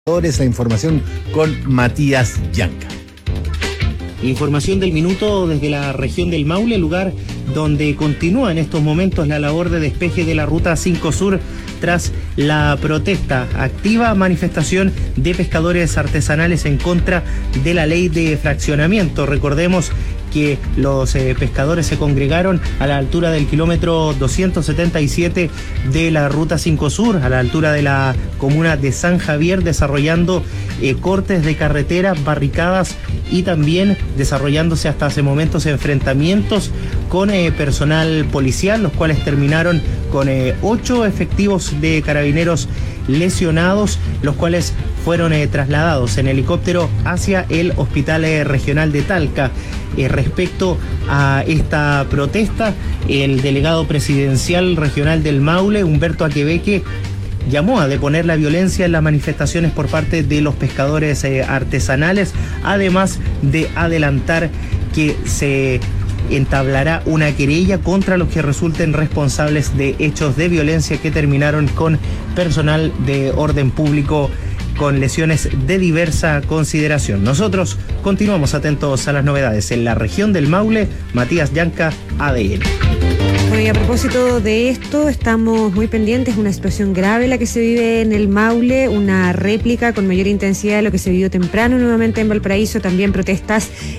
La información con Matías Llanca. Información del minuto desde la región del Maule, lugar donde continúa en estos momentos la labor de despeje de la Ruta 5 Sur tras la protesta, activa manifestación de pescadores artesanales en contra de la ley de fraccionamiento. Recordemos que los pescadores se congregaron a la altura del kilómetro 277 de la Ruta 5 Sur, a la altura de la comuna de San Javier, desarrollando cortes de carretera, barricadas y también desarrollándose hasta hace momentos enfrentamientos con personal policial, los cuales terminaron con 8 efectivos de carabineros lesionados, los cuales fueron trasladados en helicóptero hacia el Hospital Regional de Talca. Respecto a esta protesta, el delegado presidencial regional del Maule, Humberto Aquebeque, llamó a deponer la violencia en las manifestaciones por parte de los pescadores artesanales, además de adelantar que se entablará una querella contra los que resulten responsables de hechos de violencia que terminaron con personal de orden público con lesiones de diversa consideración. Nosotros continuamos atentos a las novedades en la región del Maule. Matías Llanca, ADN. Bueno, y a propósito de esto, estamos muy pendientes, una situación grave la que se vive en el Maule, una réplica con mayor intensidad de lo que se vivió temprano nuevamente en Valparaíso, también protestas